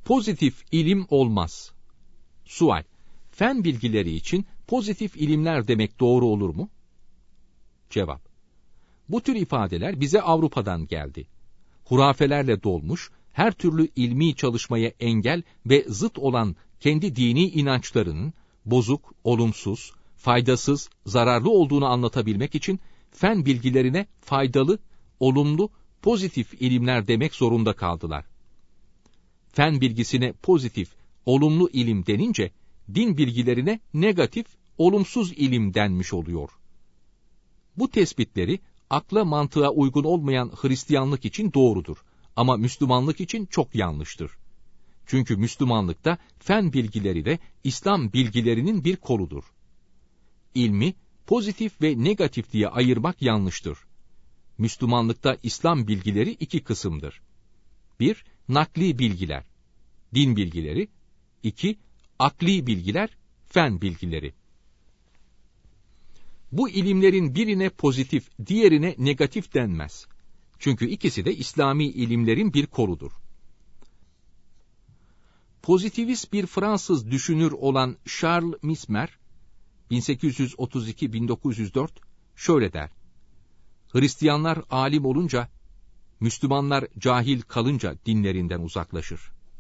pozitif ilim olmaz. Sual: fen bilgileri için pozitif ilimler demek doğru olur mu? Cevap: bu tür ifadeler bize Avrupa'dan geldi. Hurafelerle dolmuş, her türlü ilmi çalışmaya engel ve zıt olan kendi dini inançlarının bozuk, olumsuz, faydasız, zararlı olduğunu anlatabilmek için fen bilgilerine faydalı, olumlu, pozitif ilimler demek zorunda kaldılar. Fen bilgisine pozitif, olumlu ilim denince, din bilgilerine negatif, olumsuz ilim denmiş oluyor. Bu tespitleri akla mantığa uygun olmayan Hristiyanlık için doğrudur ama Müslümanlık için çok yanlıştır. Çünkü Müslümanlıkta fen bilgileri de İslam bilgilerinin bir koludur. İlmi pozitif ve negatif diye ayırmak yanlıştır. Müslümanlıkta İslam bilgileri iki kısımdır. 1. Nakli bilgiler, din bilgileri. 2. Akli bilgiler, fen bilgileri. Bu ilimlerin birine pozitif, diğerine negatif denmez. Çünkü ikisi de İslami ilimlerin bir koludur. Pozitivist bir Fransız düşünür olan Charles Mesmer, 1832-1904 şöyle der: Hristiyanlar alim olunca, Müslümanlar cahil kalınca dinlerinden uzaklaşır.